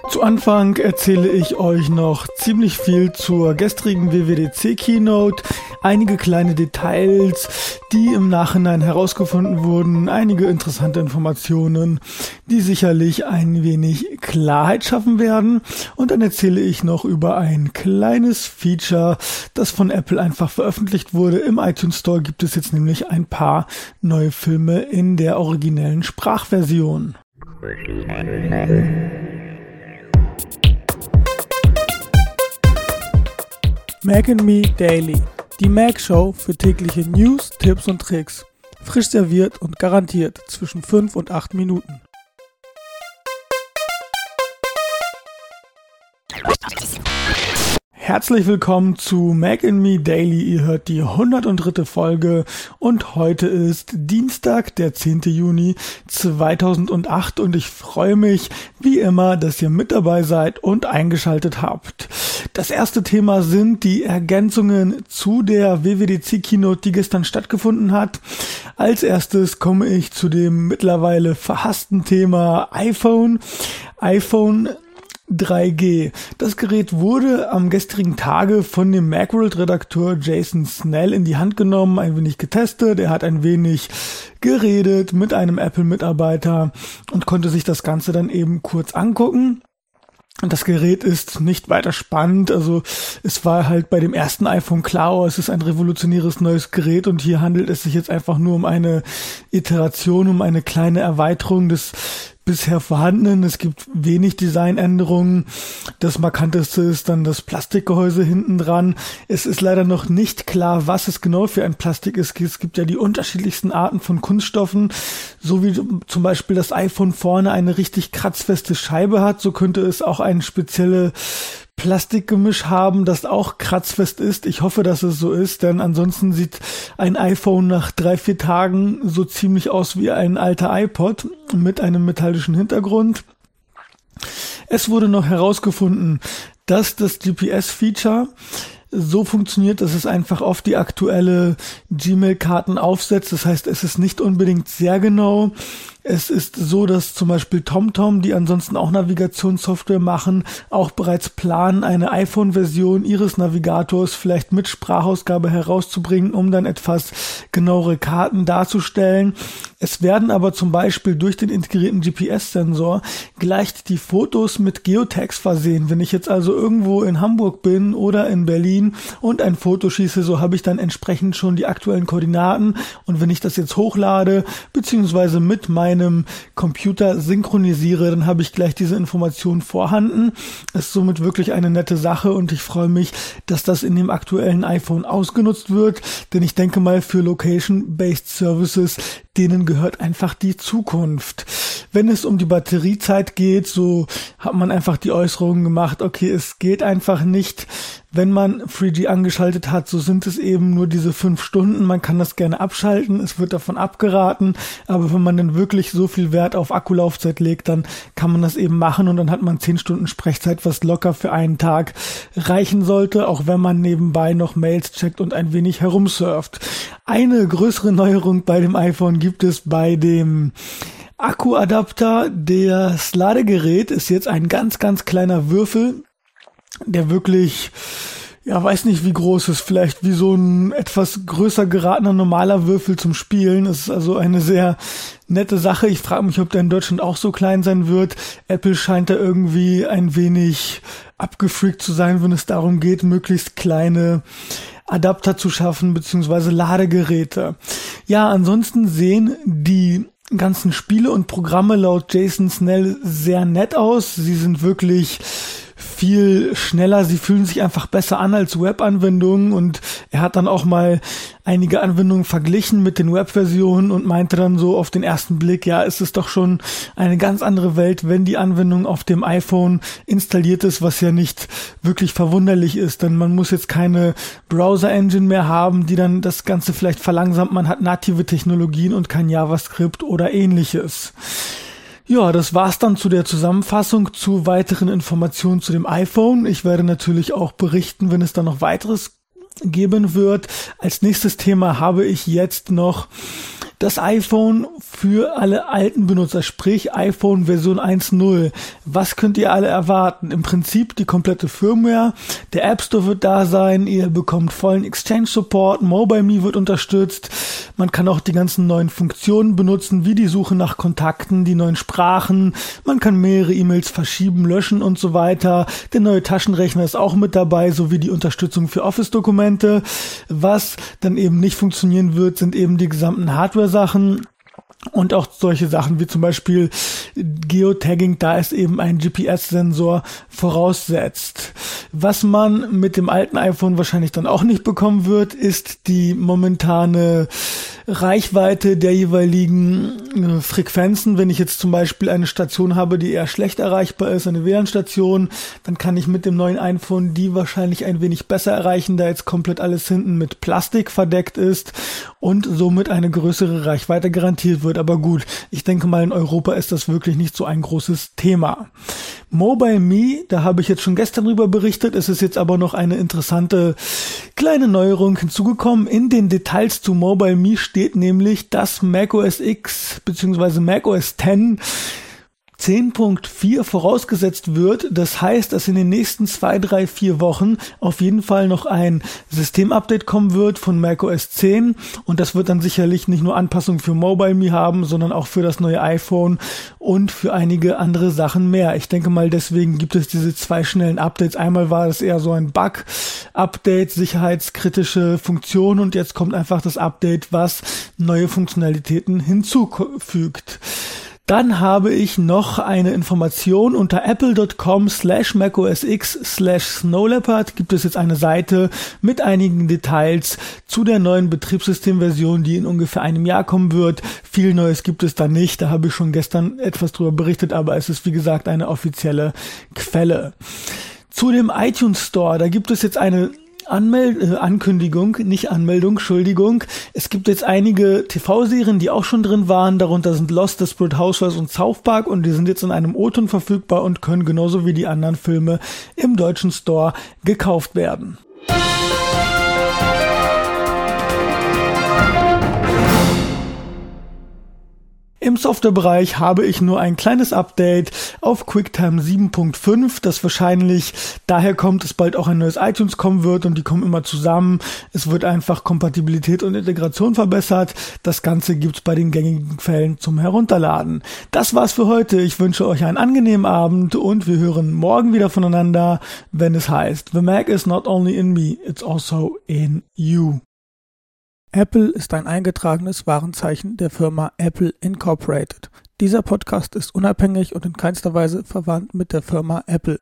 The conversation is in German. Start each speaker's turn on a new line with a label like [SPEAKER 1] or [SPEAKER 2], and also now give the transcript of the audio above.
[SPEAKER 1] Zu Anfang erzähle ich euch noch ziemlich viel zur gestrigen WWDC Keynote, einige kleine Details, die im Nachhinein herausgefunden wurden, einige interessante Informationen, die sicherlich ein wenig Klarheit schaffen werden, und dann erzähle ich noch über ein kleines Feature, das von Apple einfach veröffentlicht wurde. Im iTunes Store gibt es jetzt nämlich ein paar neue Filme in der originellen Sprachversion. Mac and Me Daily, die Mac Show für tägliche News, Tipps und Tricks. Frisch serviert und garantiert zwischen 5 und 8 Minuten. Herzlich willkommen zu Mac and Me Daily. Ihr hört die 103. Folge und heute ist Dienstag, der 10. Juni 2008 und ich freue mich wie immer, dass ihr mit dabei seid und eingeschaltet habt. Das erste Thema sind die Ergänzungen zu der WWDC Keynote, die gestern stattgefunden hat. Als erstes komme ich zu dem mittlerweile verhassten Thema iPhone 3G. Das Gerät wurde am gestrigen Tage von dem Macworld-Redakteur Jason Snell in die Hand genommen, ein wenig getestet. Er hat ein wenig geredet mit einem Apple-Mitarbeiter und konnte sich das Ganze dann eben kurz angucken. Und das Gerät ist nicht weiter spannend, also es war halt bei dem ersten iPhone klar, es ist ein revolutionäres neues Gerät und hier handelt es sich jetzt einfach nur um eine Iteration, um eine kleine Erweiterung des bisher vorhandenen. Es gibt wenig Designänderungen. Das markanteste ist dann das Plastikgehäuse hinten dran. Es ist leider noch nicht klar, was es genau für ein Plastik ist. Es gibt ja die unterschiedlichsten Arten von Kunststoffen, so wie zum Beispiel das iPhone vorne eine richtig kratzfeste Scheibe hat, so könnte es auch ein spezielles Plastikgemisch haben, das auch kratzfest ist. Ich hoffe, dass es so ist, denn ansonsten sieht ein iPhone nach 3-4 Tagen so ziemlich aus wie ein alter iPod mit einem metallischen Hintergrund. Es wurde noch herausgefunden, dass das GPS-Feature so funktioniert, dass es einfach auf die aktuelle Gmail-Karten aufsetzt. Das heißt, es ist nicht unbedingt sehr genau. Es ist so, dass zum Beispiel TomTom, die ansonsten auch Navigationssoftware machen, auch bereits planen, eine iPhone-Version ihres Navigators vielleicht mit Sprachausgabe herauszubringen, um dann etwas genauere Karten darzustellen. Es werden aber zum Beispiel durch den integrierten GPS-Sensor gleich die Fotos mit Geotags versehen. Wenn ich jetzt also irgendwo in Hamburg bin oder in Berlin und ein Foto schieße, so habe ich dann entsprechend schon die aktuellen Koordinaten. Und wenn ich das jetzt hochlade, beziehungsweise mit meinem Computer synchronisiere, dann habe ich gleich diese Information vorhanden. Das ist somit wirklich eine nette Sache und ich freue mich, dass das in dem aktuellen iPhone ausgenutzt wird, denn ich denke mal, für Location-Based Services, denen gehört einfach die Zukunft. Wenn es um die Batteriezeit geht, so hat man einfach die Äußerung gemacht, okay, es geht einfach nicht. Wenn man 3G angeschaltet hat, so sind es eben nur diese 5 Stunden. Man kann das gerne abschalten, es wird davon abgeraten. Aber wenn man dann wirklich so viel Wert auf Akkulaufzeit legt, dann kann man das eben machen und dann hat man 10 Stunden Sprechzeit, was locker für einen Tag reichen sollte, auch wenn man nebenbei noch Mails checkt und ein wenig herumsurft. Eine größere Neuerung bei dem iPhone gibt es bei dem Akkuadapter. Das Ladegerät ist jetzt ein ganz, ganz kleiner Würfel, der wirklich, weiß nicht wie groß ist, vielleicht wie so ein etwas größer geratener normaler Würfel zum Spielen. Das ist also eine sehr nette Sache. Ich frage mich, ob der in Deutschland auch so klein sein wird. Apple scheint da irgendwie ein wenig abgefreakt zu sein, wenn es darum geht, möglichst kleine Adapter zu schaffen, beziehungsweise Ladegeräte. Ja, ansonsten sehen die ganzen Spiele und Programme laut Jason Snell sehr nett aus. Sie sind wirklich viel schneller, sie fühlen sich einfach besser an als Web-Anwendungen und er hat dann auch mal einige Anwendungen verglichen mit den Web-Versionen und meinte dann so auf den ersten Blick, ja, es ist doch schon eine ganz andere Welt, wenn die Anwendung auf dem iPhone installiert ist, was ja nicht wirklich verwunderlich ist, denn man muss jetzt keine Browser-Engine mehr haben, die dann das Ganze vielleicht verlangsamt, man hat native Technologien und kein JavaScript oder ähnliches. Ja, das war's dann zu der Zusammenfassung zu weiteren Informationen zu dem iPhone. Ich werde natürlich auch berichten, wenn es dann noch weiteres geben wird. Als nächstes Thema habe ich jetzt noch Das iPhone für alle alten Benutzer, sprich iPhone Version 1.0. Was könnt ihr alle erwarten? Im Prinzip die komplette Firmware, der App Store wird da sein, ihr bekommt vollen Exchange-Support, MobileMe wird unterstützt, man kann auch die ganzen neuen Funktionen benutzen, wie die Suche nach Kontakten, die neuen Sprachen, man kann mehrere E-Mails verschieben, löschen und so weiter. Der neue Taschenrechner ist auch mit dabei, sowie die Unterstützung für Office-Dokumente. Was dann eben nicht funktionieren wird, sind eben die gesamten Hardware-Sachen. Und auch solche Sachen wie zum Beispiel Geotagging, da es eben ein GPS-Sensor voraussetzt. Was man mit dem alten iPhone wahrscheinlich dann auch nicht bekommen wird, ist die momentane Reichweite der jeweiligen Frequenzen. Wenn ich jetzt zum Beispiel eine Station habe, die eher schlecht erreichbar ist, eine WLAN-Station, dann kann ich mit dem neuen iPhone die wahrscheinlich ein wenig besser erreichen, da jetzt komplett alles hinten mit Plastik verdeckt ist und somit eine größere Reichweite garantiert wird. Aber gut, ich denke mal, in Europa ist das wirklich nicht so ein großes Thema. MobileMe, da habe ich jetzt schon gestern drüber berichtet, es ist jetzt aber noch eine interessante kleine Neuerung hinzugekommen. In den Details zu MobileMe steht nämlich, dass macOS X bzw. macOS X 10.4 vorausgesetzt wird. Das heißt, dass in den nächsten 2, 3, 4 Wochen auf jeden Fall noch ein Systemupdate kommen wird von macOS 10 und das wird dann sicherlich nicht nur Anpassungen für MobileMe haben, sondern auch für das neue iPhone und für einige andere Sachen mehr. Ich denke mal, deswegen gibt es diese 2 schnellen Updates. Einmal war es eher so ein Bug-Update, sicherheitskritische Funktionen und jetzt kommt einfach das Update, was neue Funktionalitäten hinzufügt. Dann habe ich noch eine Information. Unter apple.com/macOSX/snowleopard gibt es jetzt eine Seite mit einigen Details zu der neuen Betriebssystemversion, die in ungefähr einem Jahr kommen wird. Viel Neues gibt es da nicht. Da habe ich schon gestern etwas drüber berichtet, aber es ist wie gesagt eine offizielle Quelle. Zu dem iTunes Store, da gibt es jetzt eine Ankündigung, nicht Anmeldung, Entschuldigung. Es gibt jetzt einige TV-Serien, die auch schon drin waren. Darunter sind Lost, Desperate Housewives und South Park und die sind jetzt in einem O-Ton verfügbar und können genauso wie die anderen Filme im deutschen Store gekauft werden. Im Softwarebereich habe ich nur ein kleines Update auf QuickTime 7.5, das wahrscheinlich daher kommt, dass bald auch ein neues iTunes kommen wird und die kommen immer zusammen. Es wird einfach Kompatibilität und Integration verbessert. Das Ganze gibt's bei den gängigen Quellen zum Herunterladen. Das war's für heute. Ich wünsche euch einen angenehmen Abend und wir hören morgen wieder voneinander, wenn es heißt, The Mac is not only in me, it's also in you. Apple ist ein eingetragenes Warenzeichen der Firma Apple Incorporated. Dieser Podcast ist unabhängig und in keinster Weise verwandt mit der Firma Apple.